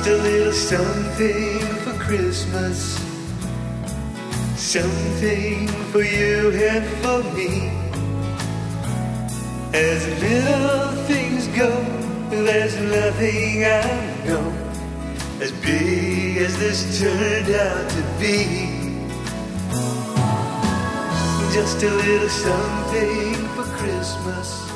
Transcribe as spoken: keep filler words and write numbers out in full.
a little something for Christmas, something for you and for me. As little things go, there's nothing I know as big as this turned out to be. Just a little something for Christmas.